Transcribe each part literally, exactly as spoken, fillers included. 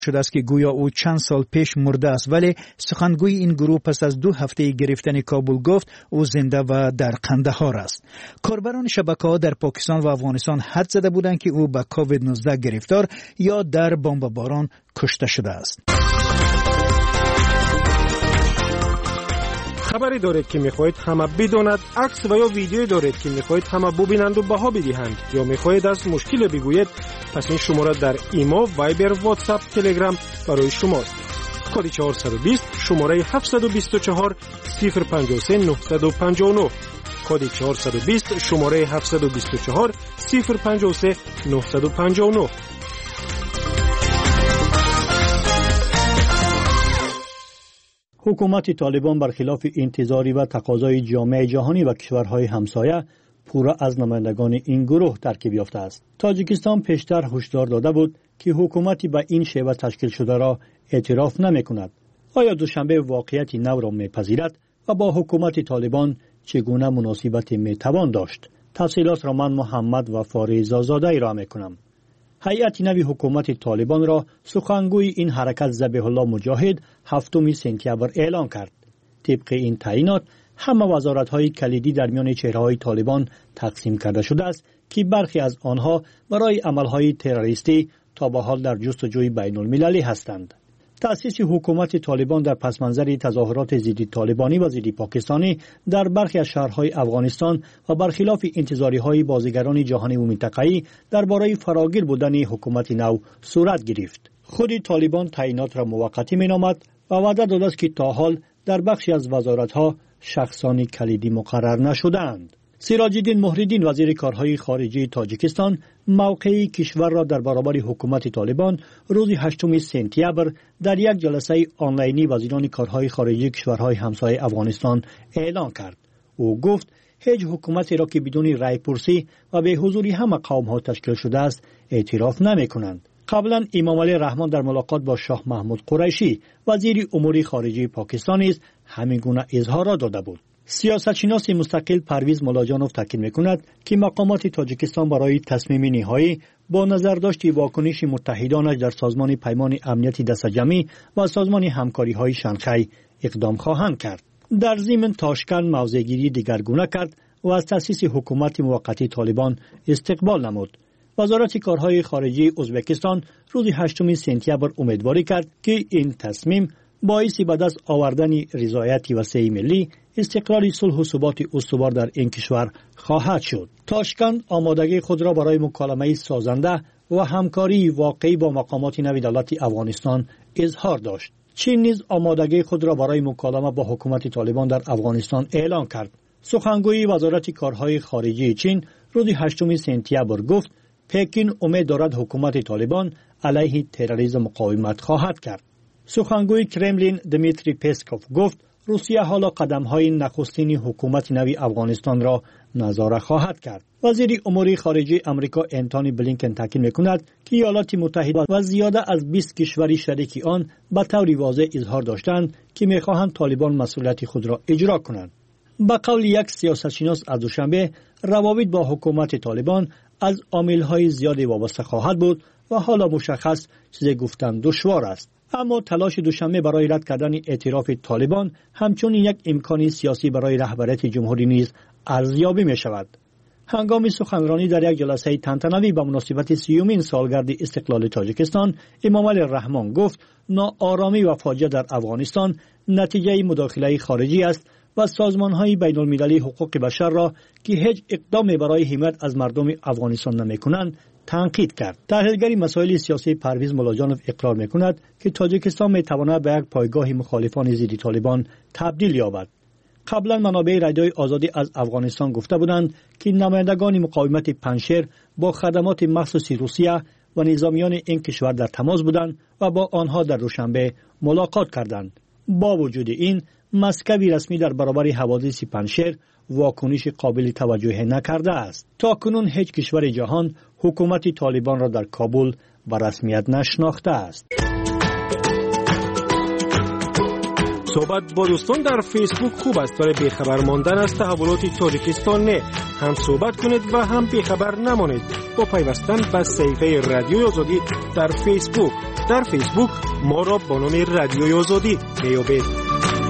شده است که گویا او چند سال پیش مرده است، ولی سخنگوی این گروه پس از دو هفته گرفتن کابل گفت او زنده و در قندهار است. کاربران شبکه‌ها در پاکستان و افغانستان حد زده بودند که او به کووید نوزده گرفتار یا در بمباران کشته شده است. خبری دارید که میخواهید همه بداند، عکس و یا ویدیویی دارید که میخواهید همه ببینند و بها بدهند، یا میخواهید از مشکل بگویید، پس این شماره در ایمو، وایبر، واتساپ، تلگرام برای شماست. کد چهارصد و بیست شماره هفتصد و بیست و چهار صفر پنجاه و سه نهصد و پنجاه و نه. کد چهارصد و بیست شماره هفتصد و بیست و چهار صفر پنجاه و سه نهصد و پنجاه و نه. حکومت طالبان برخلاف انتظاری و تقاضای جامعه جهانی و کشورهای همسایه پورا از نمایندگان این گروه ترکیب یافته است. تاجیکستان پیشتر هشدار داده بود که حکومتی به این شیوه تشکیل شده را اعتراف نمی کند. آیا دوشنبه واقعیت نو را می پذیرد و با حکومت طالبان چگونه مناسبت می توان داشت؟ تفصیلات را من محمد و فاریز آزاده را می کنم. هیئت نوی حکومت طالبان را سخنگوی این حرکت ذبیح الله مجاهد هفتم سپتامبر اعلان کرد. طبق این تعیینات همه وزارت‌های کلیدی در میان چهره‌های طالبان تقسیم کرده شده است که برخی از آنها برای عمل‌های تروریستی تا به حال در جستجوی بین‌المللی هستند. تأسیس حکومت طالبان در پس‌منظر تظاهرات ضد طالبانی و ضد پاکستانی در برخی از شهرهای افغانستان و برخلاف انتظاری‌های بازیگران جهانی و منطقه‌ای درباره فراگیر بودن حکومت نو صورت گرفت. خود طالبان تعیینات را موقتی می‌نامد و وعده داده است که تا حال در بخشی از وزارت‌ها شخصان کلیدی مقرر نشدند. سراج الدین محردین وزیر کارهای خارجه تاجیکستان موقع کشور را در برابر حکومت طالبان روز هشتم سپتامبر در یک جلسه آنلاینی وزیران کارهای خارجه کشورهای همسایه افغانستان اعلان کرد. او گفت هیچ حکومتی را که بدون رای پرسی و به حضور همه قوم‌ها تشکیل شده است اعتراف نمی‌کنند. قبلا امام علی رحمان در ملاقات با شاه محمود قریشی وزیر امور خارجه پاکستان نیز همین گونه اظهارات داده بود. سیاستشناس مستقل پرویز مولاجانوف تاکید می‌کند که مقامات تاجیکستان برای تصمیم نهایی با نظر داشت واکنش متحدانش در سازمان پیمان امنیت دست جمعی و سازمان همکاری‌های شانگهای اقدام خواهند کرد. در ضمن تاشکند موضع‌گیری دیگرگونه کرد و از تأسیس حکومت موقتی طالبان استقبال نمود. وزارت کارهای خارجه ازبکستان روز هشتم سپتامبر امیدواری کرد که این تصمیم باعث به دست آوردن رضایت وسیع ملی، استقرار صلح و ثبات استوار در این کشور خواهد شد. تاشکند آمادگی خود را برای مکالمه سازنده و همکاری واقعی با مقامات نوی دولت افغانستان اظهار داشت. چین نیز آمادگی خود را برای مکالمه با حکومت طالبان در افغانستان اعلان کرد. سخنگوی وزارت کارهای خارجه چین روز هشتم سپتامبر گفت پکین امید دارد حکومت طالبان علیه تروریسم مقاومت خواهد کرد. سخنگوی کرملین دمیتری پسکوف گفت روسیه حالا قدم‌های نخستین حکومت نوی افغانستان را نظاره خواهد کرد. وزیر امور خارجه آمریکا انتونی بلینکن تاکید می‌کند که ایالات متحده و زیاده از بیست کشور شریک آن به طور واضح اظهار داشتند که می‌خواهند طالبان مسئولیت خود را اجرا کنند. به قول یک سیاستشناس از دوشنبه روابط با حکومت طالبان از عامل‌های زیادی وابسته خواهد بود و حالا مشخص چیزی گفتن دشوار است. اما تلاش دوشنبه برای رد کردن اعتراف طالبان همچنین یک امکانی سیاسی برای رهبریت جمهوری نیز ارزیابی می شود. هنگام سخنرانی در یک جلسه تنتنوی به مناسبت سیومین سالگرد استقلال تاجیکستان، امام علی رحمان گفت ناآرامی و فاجعه در افغانستان نتیجه مداخله خارجی است و سازمان‌های بین‌المللی حقوق بشر را که هیچ اقدامی برای حمایت از مردم افغانستان نمی‌کنند تنقید کرد. تحلیلگر مسائل سیاسی پرویز مولاجانوف اقرار می‌کند که تاجیکستان می‌تواند به یک پایگاه مخالفان ضد طالبان تبدیل یابد. قبلا منابع رادیوی آزادی از افغانستان گفته بودند که نمایندگان مقاومت پنجشیر با خدمات مخصوصی روسیه و نظامیان این کشور در تماس بودند و با آنها در دوشنبه ملاقات کردند. با وجود این مسکوی رسمی در برابر حوادث پنجشیر واکنش قابل توجه نکرده است. تا کنون هیچ کشور جهان حکومت طالبان را در کابل به رسمیت نشناخته است. صحبت با دوستان در فیسبوک خوب است ولی بیخبر ماندن از تحولات تاجیکستان نه. هم صحبت کنید و هم بیخبر نمانید با پیوستن به صفحه رادیوی آزادی در فیسبوک. در فیسبوک ما را با نام رادیوی آزادی میابید.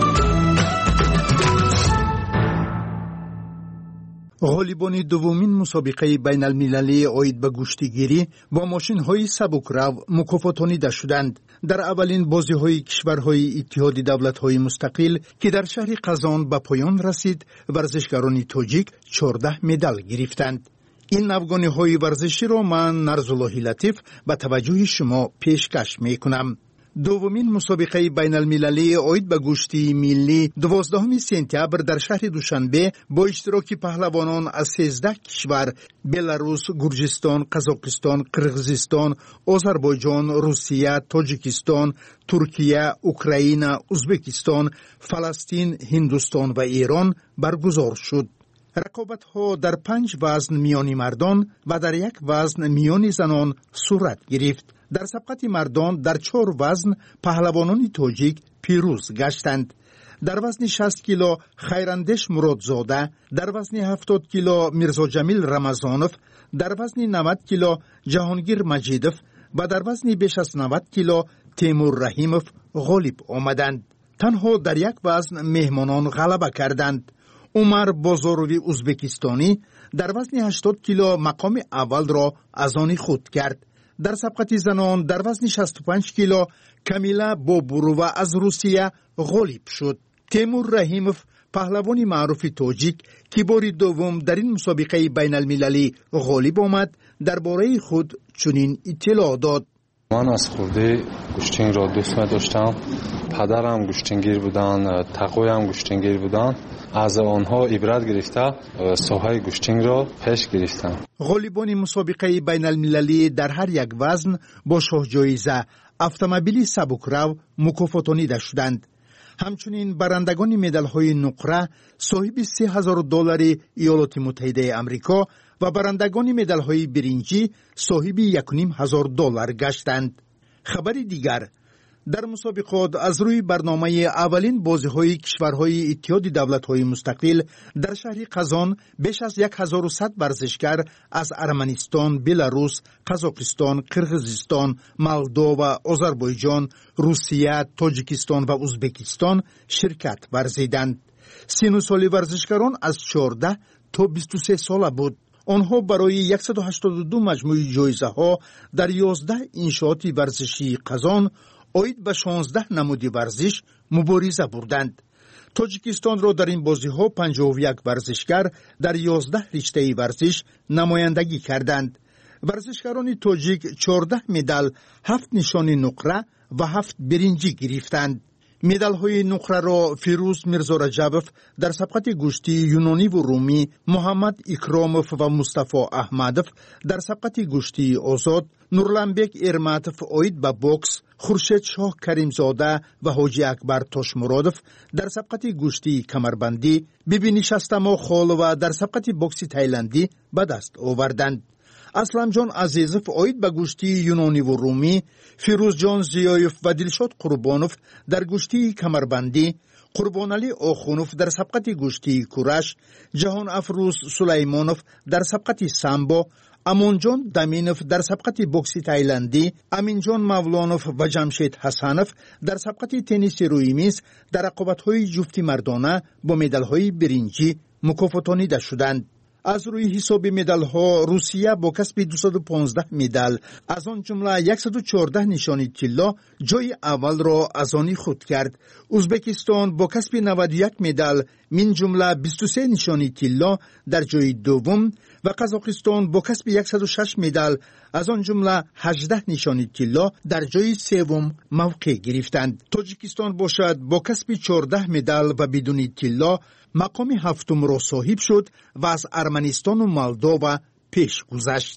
غالیبان دومین مسابقه بین المللی اید به گوشتگیری با ماشین های سبکرو مکافاتانیده شدند. در اولین بازی های کشورهای اتحاد دولت های مستقل که در شهر قزان به پایان رسید، ورزشکاران تاجیک چهارده مدال گرفتند. این افغانی های ورزشی را من نرزالله لطیف به توجه شما پیشکش می کنم. دومین مسابقه بین المللی اید به گوشتی ملی دوازدهم سپتامبر در شهر دوشنبه با اشتراک پهلوانان از سیزده کشور بلاروس، گرجستان، قزاقستان، قرغیزستان، آذربایجان، روسیه، تاجیکستان، ترکیه، اوکراین، ازبکستان، فلسطین، هندوستان و ایران برگزار شد. رقابت ها در پنج وزن میانی مردان و در یک وزن میانی زنان صورت گرفت. در سبقت مردان در چهار وزن پهلوانان تاجیک پیروز گشتند. در وزن شصت کیلو خیراندش مرادزاده، در وزن هفتاد کیلو میرزا جمیل رمضانوف، در وزن نود کیلو جهانگیر مجیدوف و در وزن بیش از نود کیلو تیمور رحیموف غالب آمدند. تنها در یک وزن مهمانان غلبه کردند. عمر بازاروی ازبکستانی در وزن هشتاد کیلو مقام اول را از آن خود کرد. در سبقت زنان در وزن شصت و پنج کیلو کمیلا بابرووا از روسیه غالب شد. تیمور رحیموف پهلوان معروف تاجیک که بار دوم در این مسابقه بین المللی غالب آمد درباره خود چنین اطلاع داد. من از خورده گوشتنگ را دوست داشتم. پدرم گوشتنگیر بودن، تقویم گوشتنگیر بودن. از آنها عبرت گرفته ساحه گوشتنگ را پیش گرفتم. غالیبان مسابقه بین المللی در هر یک وزن با شاه جایزه اتومبیل سبکرو مکافاتانیده شدند. همچنین برندگان مدال های نقره صاحب سه هزار دلار ایالات متحده آمریکا و برندگان مدال های برنجی صاحب یک و نیم هزار دلار گشتند. خبر دیگر، در مسابقات از روی برنامه اولین بازی‌های کشورهای اتحاد دولت‌های مستقل در شهر قزان بیش از صد و صد ورزشکار از ارمنستان، بلاروس، قزاقستان، قرغیزستان، مولداوا، آذربایجان، روسیه، تاجیکستان و ازبکستان شرکت ورزیدند. سن و سال ورزشکاران از چهارده تا بیست و سه ساله بود. آنها برای صد و هشتاد و دو مجموعه جایزه ها در یازده انشاءات ورزشی قزان اید به شانزده نمود ورزش مبارزه بردند. تاجیکستان را در این بازی ها پنجاه و یک ورزشکار در یازده رشته ورزش نمایندگی کردند. ورزشکاران تاجیک چهارده مدال، هفت نشان نقره و هفت برنجی گرفتند. مدال های نقره را فیروز میرزا رجبوف در سبقت گوشتی یونانی و رومی، محمد اکراموف و مصطفی احمدوف در سبقت گوشتی آزاد، نورلنبک ارماتوف اید به بوکس، خورشید شاه کریمزاده و حاجی اکبر تاشمرادوف در سبقت گوشتی کمربندی، بیبی نشستما خالوه در سبقت بوکس تایلندی به دست آوردند. اسلم جان عزیزوف اید به گوشتی یونانی و رومی، فیروز جان زیایف و دلشاد قربانوف در گوشتی کمربندی، قربان علی آخونوف در سبقت گوشتی کورش، جهان افروز سلیمانوف در سبقت سامبو، امونجان دامینوف در سبقت بوکس تایلندی، امینجان مولانوف و جمشید حسنوف در سبقت تنیس روی میز در رقابت‌های جفتی مردانه با مدال‌های برنجی مکافاتانیده شدند. از روی حساب مدال ها روسیه با کسب دویست و پانزده مدال، از آن جمله صد و چهارده نشانی طلا جای اول را از آن خود کرد. ازبکستان با کسب نود و یک مدال من جمله بیست و سه نشانی طلا در جای دوم و قزاقستان با کسب صد و شش مدال از آن جمله هجده نشانی طلا در جای سوم موقع گرفتند. تاجیکستان باشد با کسب چهارده مدال و بدون طلا مقام هفتم را صاحب شد و از ارمنستان و مولداوا پیش گذشت.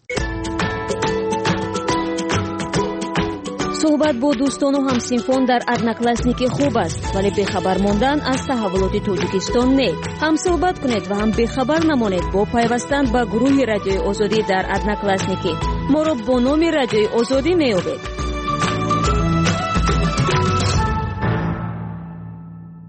صحبت با دوستان و همسینفون در ادناکلاسنیک خوب است، ولی بخبر ماندن از تحولات تاجیکستان نه. هم صحبت کنید و هم بخبر نمانید با پیوستن به گروه رادیوی آزادی در ادناکلاسنیک. ما را با نام رادیوی آزادی میابید.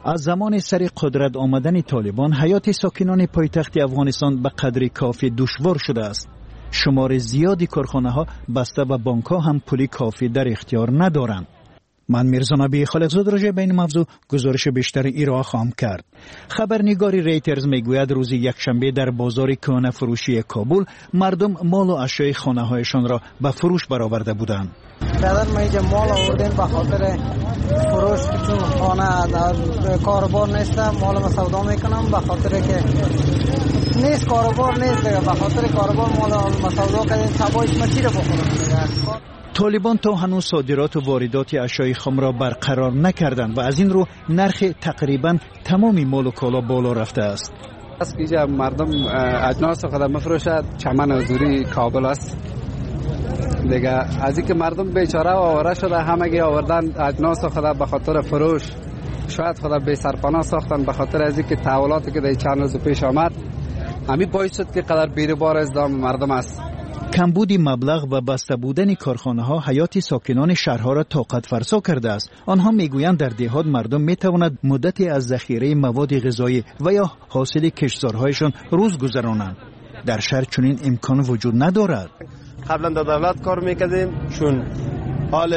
از زمان سر قدرت آمدن طالبان حیات ساکنان پایتخت افغانستان به قدر کافی دشوار شده است. شمار زیادی کارخانه ها بسته و بانک ها هم پولی کافی در اختیار ندارند. من میرزا نبی خالقزاد راجع به این موضوع گزارش بیشتر ایرا خواهم کرد. خبرنگاری ریترز میگوید روز یکشنبه در بازار کهنه فروشی کابل مردم مال و اشیاء خانه هایشان را به فروش برآورده بودند. برادر ما اینجا مال آوردیم به خاطر فروش، چون خانه در کاروبار نیست، مال ما سودا میکنم به خاطر که نیست کاروبار نیست دیگه، به خاطر کاروبار مال ما سودا کردیم تبایش ما چی رو بخورم دیگه. طالبان تا هنوز صادرات و واردات اشیاء خام را برقرار نکردند و از این رو نرخ تقریبا تمامی مال و کالا بالا رفته است. از اینجا مردم اجناس خود میفروشد، چمن حضوری کابل است دیگه. از اینکه مردم بیچاره و آواره شده، همگی آوردن اجناس خود به خاطر فروش، شاید خود بی سرپناه ساختن به خاطر از اینکه تحولاتی که در چند روز پیش آمد، همین باعث شد که قدر بیروبار ازدحام مردم است. کمبود مبلغ و بسته بودن کارخانه ها حیات ساکنان شهرها را طاقت فرسا کرده است. آنها میگویند در دهات مردم میتواند مدتی از ذخیره مواد غذایی و یا حاصل کشتزارهایشان روز گذرانند. در شهر چنین امکان وجود ندارد. قبلا در دولت کار میکردیم، چون حال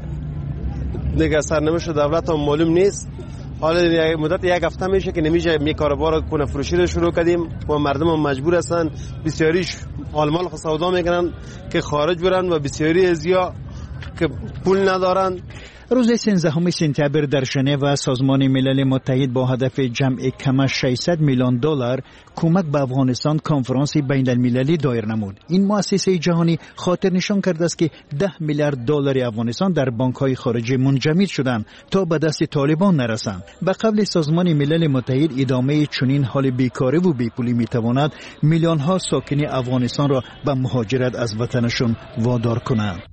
دیگه سرنوشت دولت هم معلوم نیست. حالا مدت یک هفته میشه که نمیشه می کاروبار کنه فروشی رو شروع کردیم و مردم هم مجبور هستن بسیاریش آلمان خود سودا میکنن که خارج برن و بسیاری ازیا که پول ندارن. روز سیزدهم سپتامبر در ژنو سازمان ملل متحد با هدف جمع کم ششصد میلیون دلار کمک به افغانستان کنفرانس بین المللی دایر نمود. این مؤسسه جهانی خاطر نشان کرده است که ده میلیارد دلار افغانستان در بانک‌های خارجی منجمد شدند تا به دست طالبان نرسند. به قول سازمان ملل متحد ادامه چنین حال بیکاری و بیپولی میتواند میلیون ها ساکن افغانستان را به مهاجرت از وطنشان وادار کنند.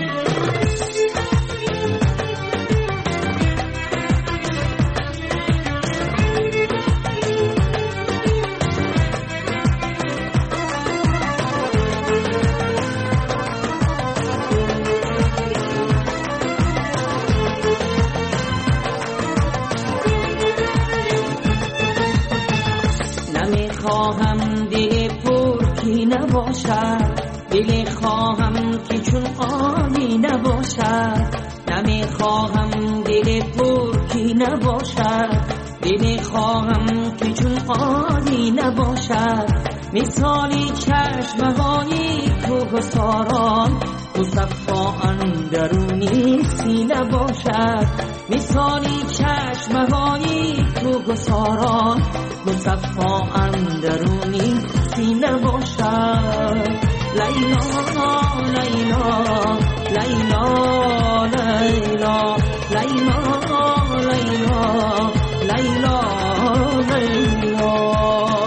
دل خواهم که چون آنی نباشد، نمیخواهم دل ترکی نباشد، دل خواهم که چون آنی نباشد. مثالی چشمهایی کوهساران مصفا اندرونی سینه باشد، مثالی چشمهایی کوهساران مصفا اندرونی سینه باشد. لیلا لیلا لیلا لیلا لیلا لیلا لیلا لیلا.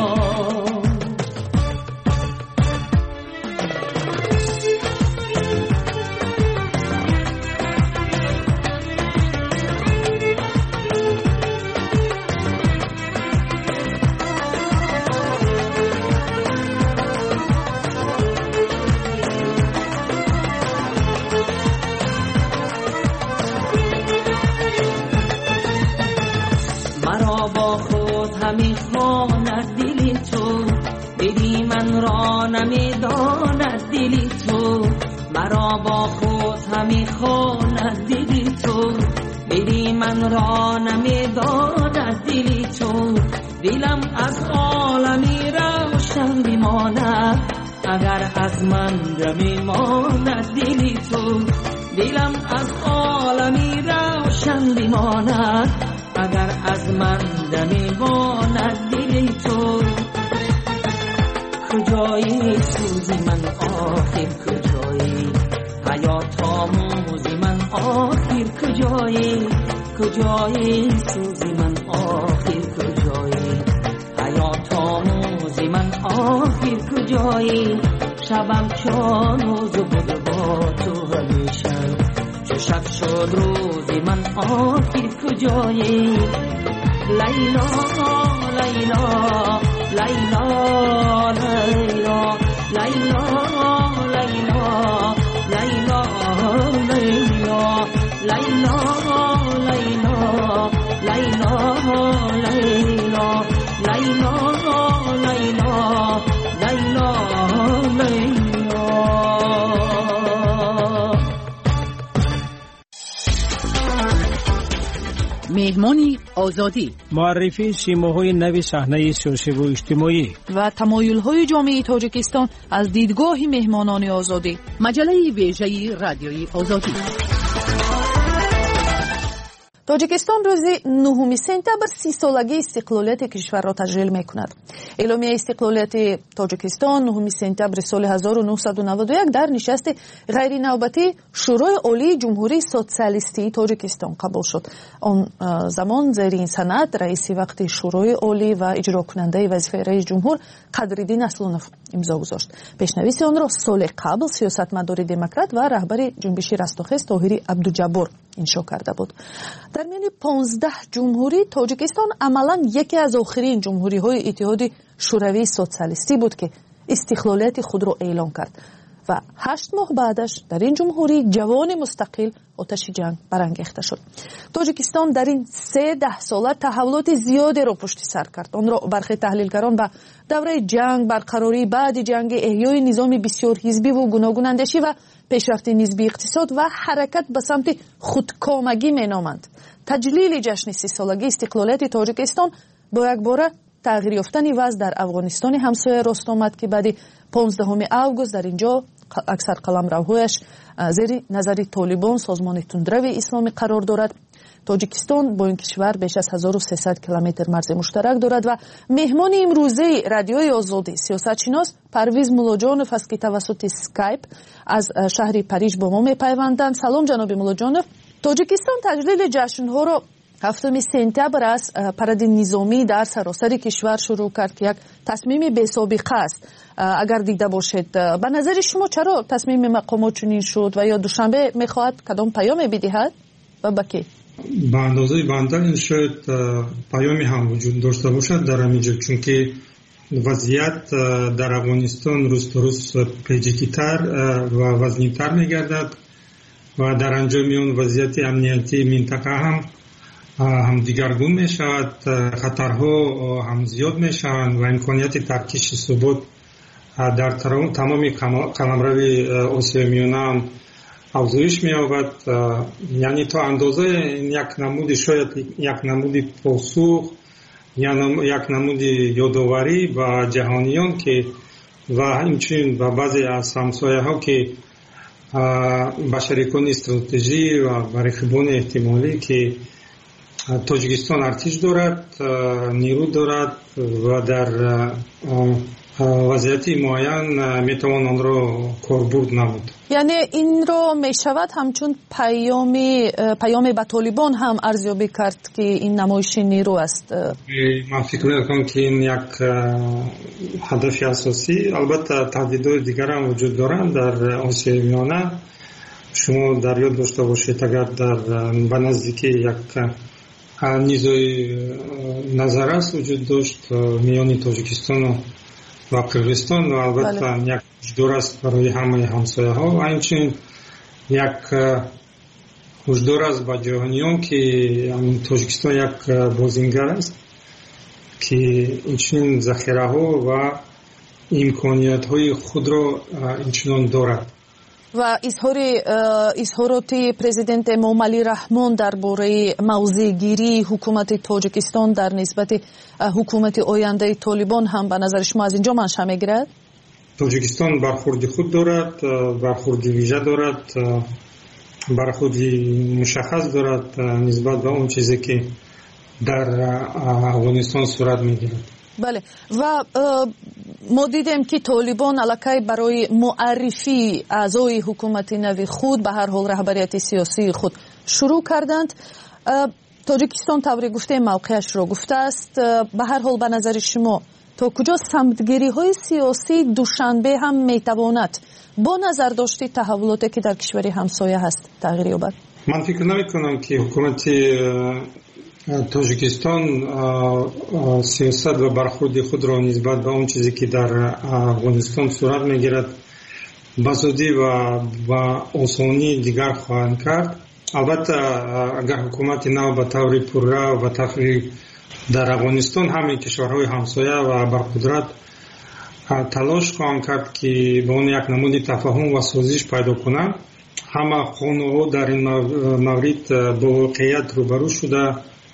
نمیداند دلی تو، مرا با خود همی خواند دلی تو، دلی من را نمیداند دلی تو. دلم از عالمی روشن بماند اگر از من بماند دلی تو، دلم از عالمی روشن بماند اگر از من بماند دلی تو. کجایی سوزی من آخر کجایی، حیات آموزی من آخر کجایی، کجایی سوزی من آخر کجایی، حیات آموزی من آخر کجایی. شبم چون روز بود با تو همیشه، چه شب شد روزی من آخر کجایی. لیلا لیلا لیلا لیلا لیلا لیلا لیلا لیلا لیلا لیلا لیلا مهمانی آزادی، معرفی سیماهای نوی صحنه سیاسی و اجتماعی و تمایل‌های جامعه تاجیکستان از دیدگاه مهمانان آزادی. مجله ویژه رادیوی آزادی. تاجیکستان روز نهم سپتامبر سی سالگی استقلالیت کشور را تجلیل می‌کند. اعلامیه استقلالیت تاجیکستان نهم سپتامبر سال هزار و نهصد و نود و یک در نشست غیر نوبتی شورای عالی جمهوری سوسیالیستی تاجیکستان قبول شد. آن زمان زیر این سند رئیس وقت شورای عالی و اجرا کننده وظیفه رئیس جمهور قدرالدین اصلانوف امضا گذاشت. پیشنویس آن را سال قبل سیاستمدار دموکرات و رهبر جنبش رستاخیز طاهری عبدالجبار انشا کرده بود. در میان پانزده جمهوری تاجیکستان عملاً یکی از آخرین جمهوری‌های اتحاد شوروی سوسیالیستی بود که استقلالیت خود را اعلام کرد و هشت ماه بعدش در این جمهوری جوان مستقل آتش جنگ برانگیخته شد. تاجیکستان در این سه ده ساله تحولات زیادی را پشت سر کرد. آن را برخی تحلیلگران به دوره جنگ، برقراری بعد جنگ، احیای نظام بسیار حزبی و گوناگون اندیشی و پیشرفت نسبی اقتصاد و حرکت به سمت خودکامگی مینامند. تجلیل جشن سی سالگی استقلالیت تاجیکستان با یک باره تغییر یافتن وضع در افغانستان همسایه راست آمد که بعد پانزدهم آگوست در اینجا اکثر قلمروهایش زیر نظر طالبان سازمان تندرو اسلامی قرار دارد. تاجیکستان با این کشور بیش از هزار و سیصد کیلومتر مرز مشترک دارد و مهمان امروزه رادیوی آزادی سیاستشناس پرویز مولاجانوف است که توسط اسکایپ از شهر پاریژ با ما میپیوندند. سلام جناب مولاجانوف. تاجیکستان تجلیل جشن‌ها را هفتم سپتامبر از پرد نظامی در سراسر کشور شروع کرد که یک تصمیم بی‌سابقه است. اگر دیده باشید به نظر شما چرا تصمیم مقامات چنین شد و یا دوشنبه میخواهد کدام پیام بدهد و به کی؟ به اندازه بنده این شاید پیامی هم وجود داشته باشد در همینجا، چون که وضعیت در افغانستان روز به روز پیچیده‌تر و وزنی‌تر میگردد و در انجام اون وضعیت امنیتی منطقه هم هم دیگرگون می شود، خطرها هم زیاد می شوند و امکانیت ترکیش ثبات در تمام قلمرو آسیای میانه هم افزایش می یابد. یعنی تا اندازه یک نمود شاید یک نمود پاسخ یعنی یک نمود یادآوری و جهانیان که و همچنین و بعضی از همسایه ها که با شریکان استراتژی و با رقیبان احتمالی که تاجیکستان ارتش دارد، نیرو دارد و در وضعیت معین میتوان آن را کاربرد نمود. یعنی این را میشود همچون پیامی پیام به طالبان هم ارزیابی کرد که این نمایش نیرو است. من فکر میکنم که این یک هدف اساسی. البته تهدیدهای دیگر هم وجود دارند در آسیای میانه. شما در یاد داشته باشید اگر در به نزدیکی یک نیزوی نظرات وجود داشت میان تاجیکستان و قرقیزستان و البته بله. یک هشدار است برای همه همسایه ها و همچنین یک هشدار است به جهانیان که تاجیکستان یک بازیگر است که اینچنین ذخیره ها و امکانیت های خود را اینچنان دارد. و اظهار اظهارات پرزیدنت موملی رحمان درباره موضع‌گیری حکومت تاجیکستان در نسبت حکومت آینده طالبان هم به نظر شما از اینجا منشأ میگیرد؟ تاجیکستان برخورد خود دارد، برخورد ویژه دارد، برخورد مشخص دارد نسبت به اون چیزی که در افغانستان صورت میگیرد. بله و ما دیدیم که طالبان علاقه برای معرفی اعضای حکومت نوی خود به هر حال رهبریت سیاسی خود شروع کردند. تاجیکستان طوری گفته موقعش را گفته است. به هر حال به نظر شما تا کجا سمتگیری های سیاسی دوشنبه هم میتواند با نظر داشتی تحولاتی که در کشور همسایه هست تغییر یابد؟ من فکر نمی کنم که حکومت تاجیکستان سیاست و برخورد خود را نسبت به اون چیزی که در افغانستان صورت میگیرد بزودی و با آسانی دیگر خواهند کرد. البته اگر حکومت نو به طور پررو و تفریح در افغانستان همه کشورهای همسایه و برقدرت تلاش خواهند کرد که به اون یک نمود تفاهم و سازش پیدا کنند. همه خانه‌ها در این مورد با واقعیت روبرو شده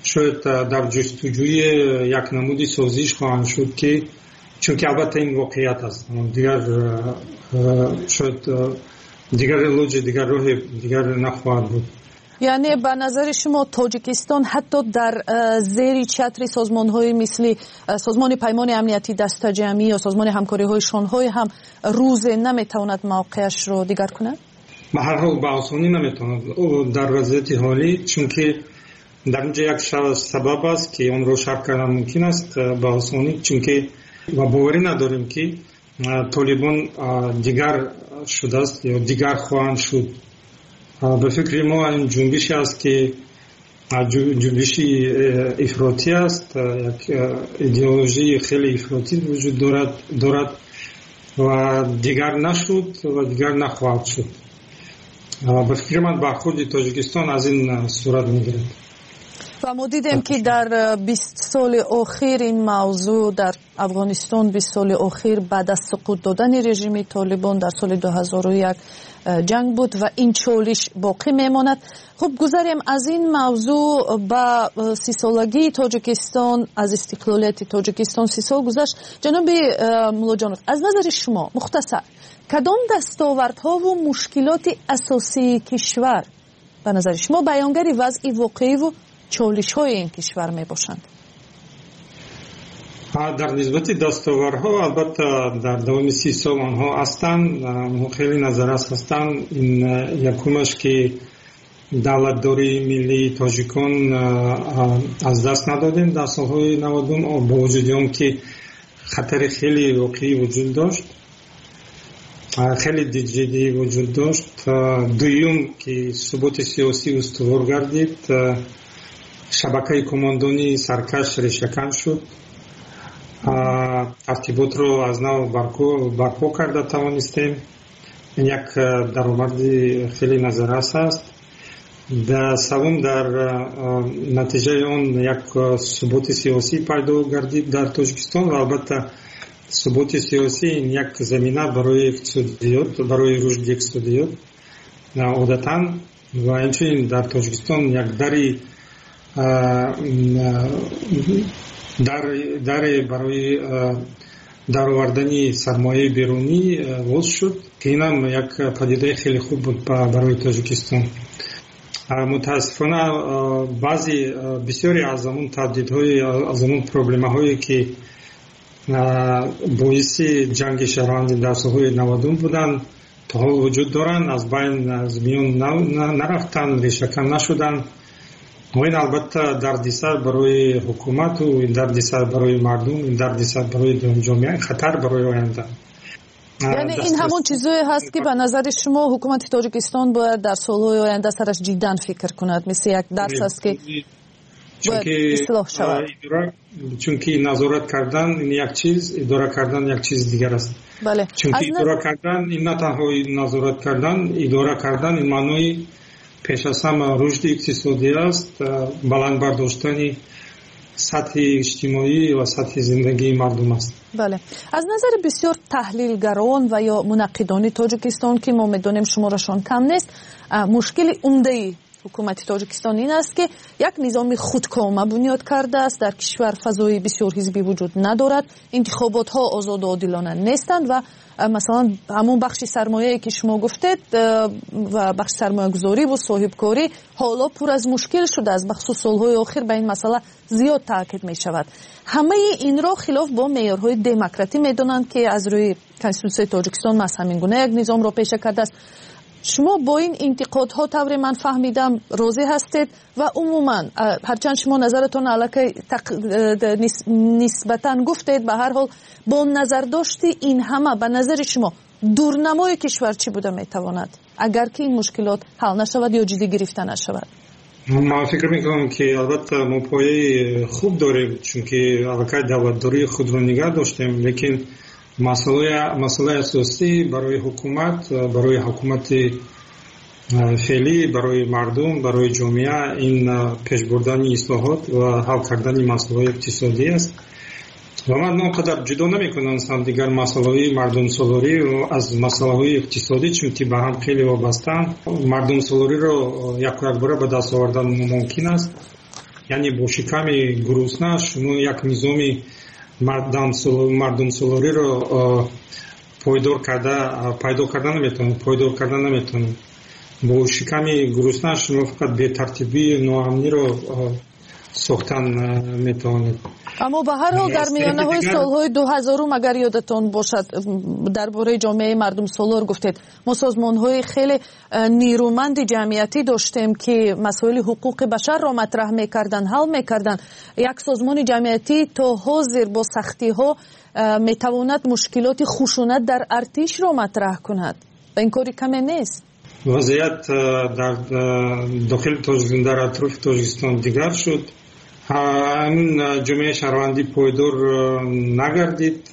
شاید در جستجوی یک نمودی سازیش خواهند شد که چون که البته این واقعیت است دیگر شاید دیگر لوج دیگر راه دیگر نخواهد بود. یعنی به نظر شما تاجیکستان حتی در زیر چتر سازمان‌های مثل سازمان پیمان امنیتی دسته‌جمعی یا سازمان همکاری‌های شانگهای هم روز نمیتواند موقعش رو دیگر کنه؟ به هر حال به آسانی نمیتواند در وضعیت حالی، چون که در اینجا یک سبب است که اون رو شرح کردن ممکن است به آسانی، چون که و باوری نداریم که طالبان دیگر شده است یا دیگر خواهند شد. به فکر ما این جنبشی است که جنبشی افراطی است، یک ایدئولوژی خیلی افراطی وجود دارد دارد و دیگر نشد و دیگر نخواهد شد. به فکر من برخورد تاجیکستان از این صورت میگیرد. و ما دیدیم که در بیست سال اخیر این موضوع در افغانستان بیست سال اخیر بعد از سقوط دادن رژیم طالبان در سال دو هزار و یک جنگ بود و این چالش باقی میماند. خب گذاریم از این موضوع به سی سالگی تاجیکستان، از استقلالیت تاجیکستان سی سال گذشت. جناب ملاجانوف، از نظر شما مختصر کدام دستاوردها و مشکلات اساسی کشور به نظر شما بیانگر وضع واقعی و چالش های این کشور می باشند؟ در نسبت دستاوردها البته در دوام سی سال آنها هستند، خیلی نظرست هستند. این یکمش که دولتداری ملی تاجیکان از دست ندادیم در سالهای نودم، با وجود آن که خطر خیلی واقعی وجود داشت، خیلی جدی وجود داشت. دویم که ثبات سیاسی استوار گردید، شبکه کماندانی سرکش ریشه‌کن شد، ترتیبات رو از نو برپا کرده توانستیم. این یک درآمد خیلی نظررس است. در سوم در نتیجه اون یک ثبات سیاسی پیدا گردید در تاجیکستان و البته ثبات سیاسی این یک زمینه برای اقتصادیات، برای رشد اقتصادیات عادتاً و اینچنین در تاجیکستان یک دری در در برای درآوردن سرمایه بیرونی باز شد که این هم یک پدیده خیلی خوب بود برای تاجیکستان. متاسفانه بعضی بسیاری از اون تهدیدهای، از اون پروبلم‌هایی که باعث جنگ شهروندی در سالهای نودم بودن تا حال وجود دارن، از بین از میان نرفتن، ریشه‌کن نشدن. و این البته دردسر برای حکومت و دردسر برای مردم، این دردسر برای جامعه، خطر برای آینده. یعنی این همون چیزایی هست که به نظر شما حکومت تاجیکستان باید در سالهای آینده سرش جداً فکر کند، مثل یک درس است که باید اصلاح شود. چون که نظارت کردن این یک چیز، اداره کردن یک چیز دیگر است. بله. چون که اداره کردن این نه تنها نظارت کردن، اداره کردن این معنی پیش از همه رشد اقتصادی است، بلند برداشتن سطح اجتماعی و سطح زندگی مردم است. بله. از نظر بسیار تحلیلگران و یا منقدان تاجیکستان که ما میدونیم شمارشان کم نیست، مشکل عمده حکومت تاجیکستان این است که یک نظام خودکامه بنیاد کرده است. در کشور فضای بسیار حزبی وجود ندارد، انتخابات ها آزاد و عادلانه نیستند و مثلا همون بخش سرمایه‌ای که شما گفتید و بخش سرمایه گذاری و صاحبکاری حالا پر از مشکل شده است. بخصوص سالهای آخر به این مسئله زیاد تاکید می شود. همه این را خلاف با معیارهای دموکراتی می دانند که از روی کنستیتوسیون تاجیکستان از همین گونه یک نظام را پیشه کرده است. شما با این انتقادها طور من فهمیدم راضی هستید و عموما هرچند شما نظرتون علاقه نسبتاً گفتید، به هر حال با نظر داشتی این همه به نظر شما دورنمای کشور چی بوده میتواند اگر که این مشکلات حل نشود یا جدی گرفته نشود؟ من فکر میکنم که البته ما پایه خوب داریم، چون که علاقه دولتداری خود رو نگه داشتیم، لیکن مسئله مسئله اساسی برای حکومت، برای حکومت فعلی، برای مردم، برای جامعه این پیش بردن اصلاحات و حل کردن مسائل اقتصادی است. و من اونقدر جدا نمیکنم هم دیگر مسائل مردم سالاری و از مسائل اقتصادی، چون که به هم خیلی وابسته‌اند. مردم سالاری رو یک یک بار به دست آوردن ممکن است، یعنی با شکم گرسنه شما یک نظام مردمسالاری رو پایدار کرده پیدا کردن نمیتونید پایدار کردن نمیتونید با شکم گرسنه شما فقط به ترتیبی ناامنی رو ساختن میتونید. اما به هر حال در میانه های سالهای دو هزار اگر یادتان باشد درباره جامعه مردم سالار گفتید ما سازمان های خیلی نیرومند جمعیتی داشتیم که مسائل حقوق بشر را مطرح میکردن حل میکردن. یک سازمان جمعیتی تا حاضر با سختی ها میتواند مشکلات خشونت در ارتش را مطرح کند و این کاری کمی نیست. وضعیت در داخل تاجیکستان در اطراف تاجیکستان دیگر شد. این جامعه شهروندی پایدار نگردید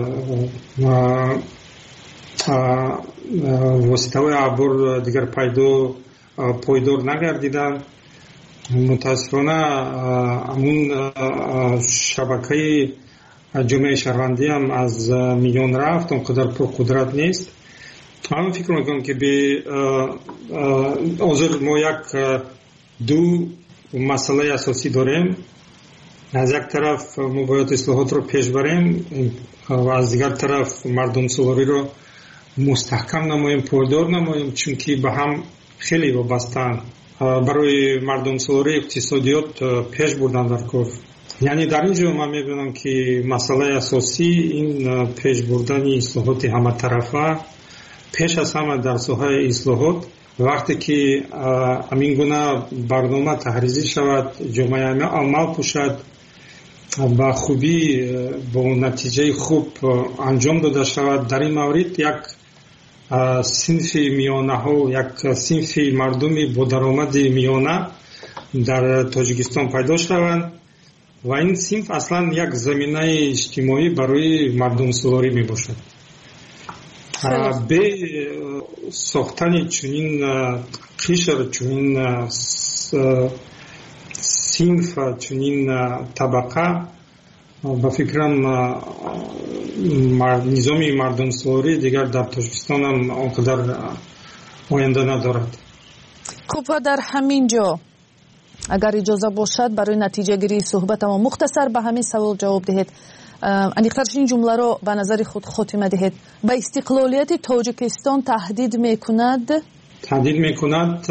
واسطه های عبور دیگر پیدا پایدار نگردیدن. متاسفانه همون شبکه جامعه شهروندی هم از میان رفت اونقدر پرقدرت نیست. من فکر میکنم که به حاضر ما یک دو مسئله اساسی داریم. از یک طرف ما باید اصلاحات رو پیش بریم و از دیگر طرف مردم سالاری رو مستحکم نماییم پایدار نماییم چون که به هم خیلی وابسته‌اند. برای مردم سالاری اقتصادیات پیش بردن در کار. یعنی در اینجا من میبینم که مسئله اساسی این پیش بردن اصلاحات همه طرفه پیش از همه در ساحه اصلاحات وقتی که همین گونه برنامه تحریزی شود جامعه عمل پوشد با خوبی با نتیجه خوب انجام داده شود در این مورد یک صنف میانه ها یک صنف مردمی با درآمد میانه در تاجیکستان پیدا شوند و این صنف اصلا یک زمینه اجتماعی برای مردم سالاری می باشد. به ساختن چنین قشر چنین صنف چنین طبقه با فکرم نظامی مردم سالاری دیگر در تاجیکستان هم آنقدر آینده ندارد. خب در همین جا اگر اجازه باشد برای نتیجه گیری صحبت ما مختصر به همین سوال جواب دهید. انیقترش این جمله رو به نظر خود خاتمه دهید. به استقلالیت تاجیکستان تهدید میکند؟ تهدید میکند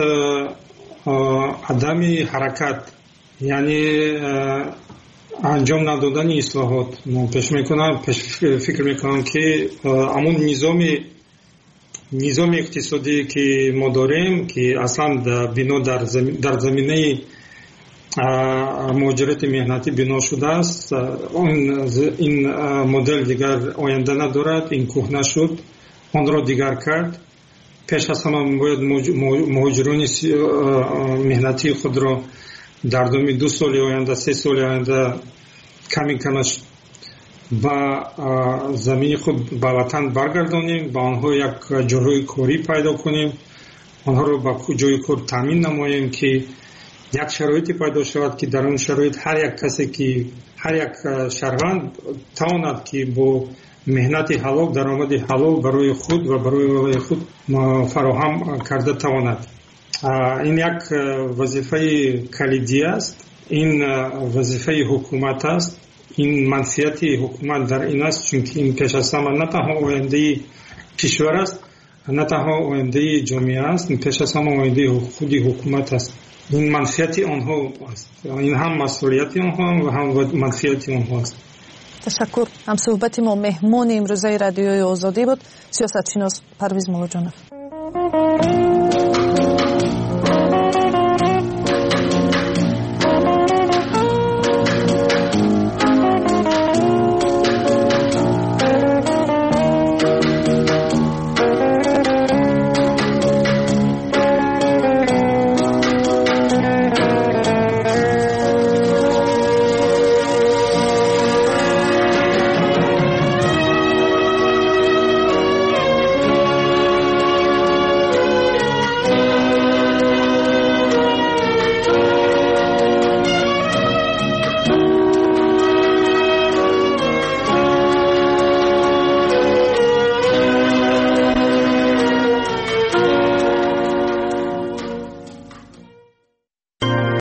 عدم حرکت یعنی انجام ندادن اصلاحات. من پیش میکنم پیش فکر میکنم که همون نظام نظام اقتصادی که ما داریم که اصلا بنا در زمین در زمینه مهاجرت مهنتی بنا شده است این مدل دیگر آینده ندارد. این کهنه شد آن را دیگر کرد. پیش از همه باید مهاجران مهنتی خود را در دو دو سال آینده سه سال آینده کمی کنش با زمین خود به وطن برگردانیم با آنها یک جاهای کاری پیدا کنیم آنها را با جای کار تامین نماییم که یک شرایطی پیدا شود که در اون شرایط هر یک کسی که هر یک شهروند تواند که با مهنت حلال درآمد حلال برای خود و برای ولای خود فراهم کرده تواند. این یک وظیفه کلیدی است. این وظیفه حکومت است. این منفیت حکومت در این است چون که این پیش از همه نه تنها آینده کشور است نه تنها آینده جامعه است پیش از همه آینده خود حکومت است. این منفیت آنها است. این هم مسئولیت آنها و هم منفیت آنها است. تشکر. هم صحبت ما مهمان امروزه رادیوی آزادی بود سیاستشناس پرویز مولاجانов.